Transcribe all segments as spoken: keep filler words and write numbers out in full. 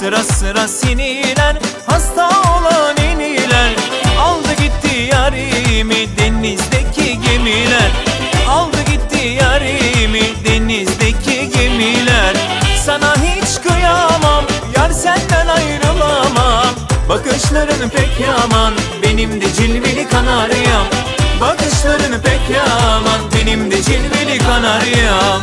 Sıra sıra siniler, hasta olan iniler. Aldı gitti yarimi denizdeki gemiler. Aldı gitti yarimi denizdeki gemiler. Sana hiç kıyamam, yar senden ayrılamam. Bakışların pek yaman, benim de cilveli kanaryam. Bakışların pek yaman, benim de cilveli kanaryam.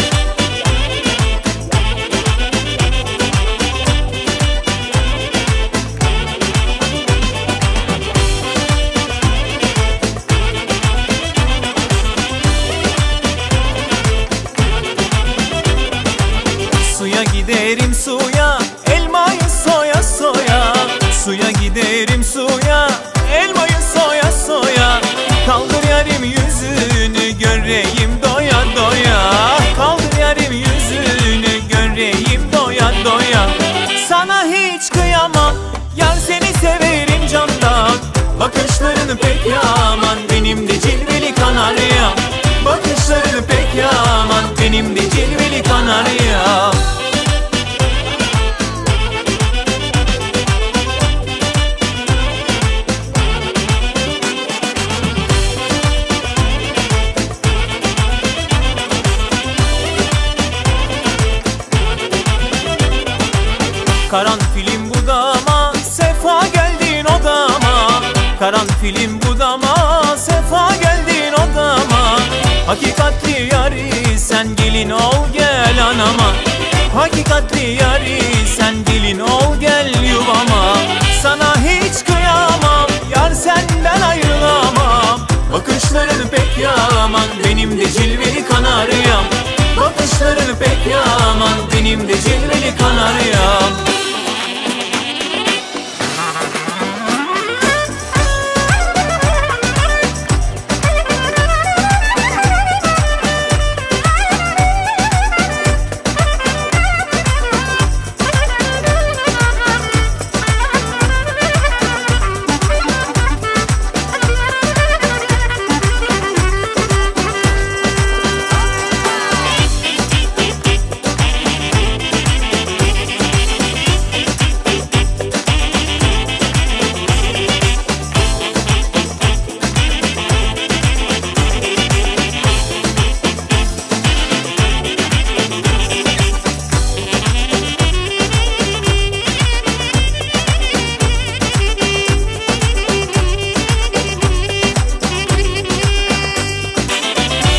Suya giderim suya, elmayı soya soya. Suya giderim suya, elmayı soya soya. Kaldır yarim yüzünü, göreyim doya doya. Kaldır yarim yüzünü, göreyim doya doya. Sana hiç kıyamam, yar seni severim candan. Bakışların pek yaman, benim de cilveli kanaryam. Bakışların pek yaman, benim de cilveli kanaryam. Karanfilim budama, sefa geldin odama. Karanfilim budama, sefa geldin odama. Hakikatli yari sen gelin ol gel anama. Hakikatli yari sen gelin ol gel yuvama. Sana hiç kıyamam, yar senden ayrılamam. Bakışların pek yaman, benim de cilveli kanaryam. Bakışların pek yaman, benim de cilveli kanaryam.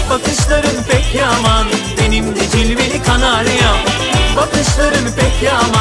Bakışların pek yaman, benim de cilveli kanaryam. Bakışların pek yaman,